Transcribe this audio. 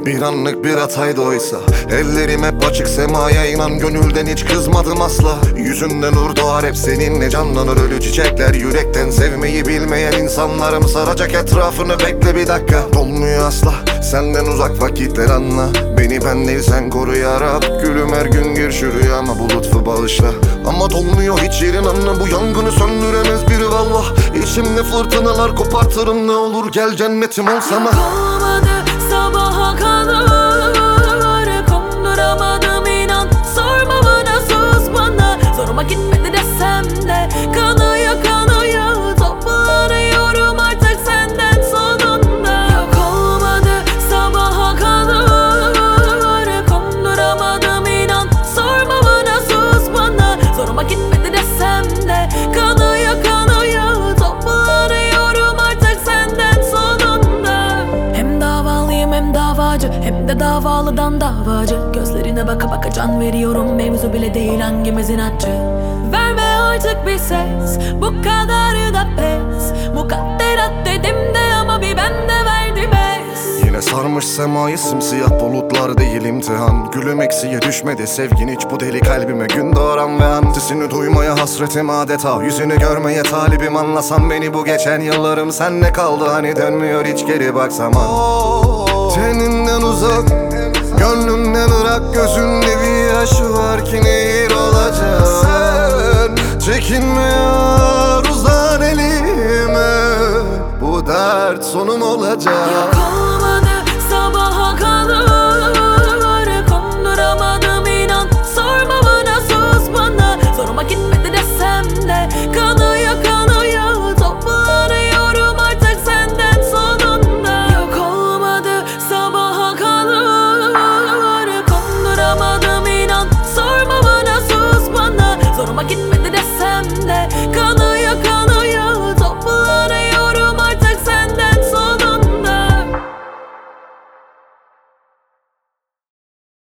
Bir anlık bir hataydı oysa. Ellerim hep açık semaya, inan gönülden hiç kızmadım asla. Yüzünden nur doğar hep seninle canlanır ölü çiçekler. Yürekten sevmeyi bilmeyen insanlarım saracak etrafını, bekle bir dakika. Dolmuyor asla senden uzak vakitler, anla. Beni ben değil sen koru ya Rab. Gülüm her gün gir şu rüyama, bu lütfu bağışla. Ama dolmuyor hiç yerin, anla. Bu yangını söndüremez biri vallah. İçimde fırtınalar kopartırım, ne olur gel cennetim olsam. Olmadı sabaha kadar, konduramadım inan. Sorma bana, sus bana, zoruma gitmedi desem de. Kanıyor kanıyor, toplanıyorum artık senden sonunda. Yok olmadı sabaha kadar, konduramadım inan. Sorma bana, sus bana, zoruma gitmedi desem de. Kanıyor kanıyor, toplanıyorum artık senden sonunda. Hem davalıyım hem davacı, hem de davalıdan davacı. Gözlerine baka baka can veriyorum, mevzu bile değil hangimizin acı. Verme artık bir ses, bu kadarı da pes. Mukadderat dedim de ama bir bende verdi bez. Yine sarmış semayı simsiyah bulutlar değil imtihan. Gülüm eksiye düşmedi sevgin hiç bu deli kalbime, gün doğuran ve an. Sesini duymaya hasretim adeta, yüzünü görmeye talibim. Anlasan beni bu geçen yıllarım senle kaldı, hani dönmüyor hiç geri baksam. Teninden uzak, gönlümden ırak, gözünde bir yaş var ki nehir olacak. Sen çekinmiyor, uzan elime, bu dert sonum olacak.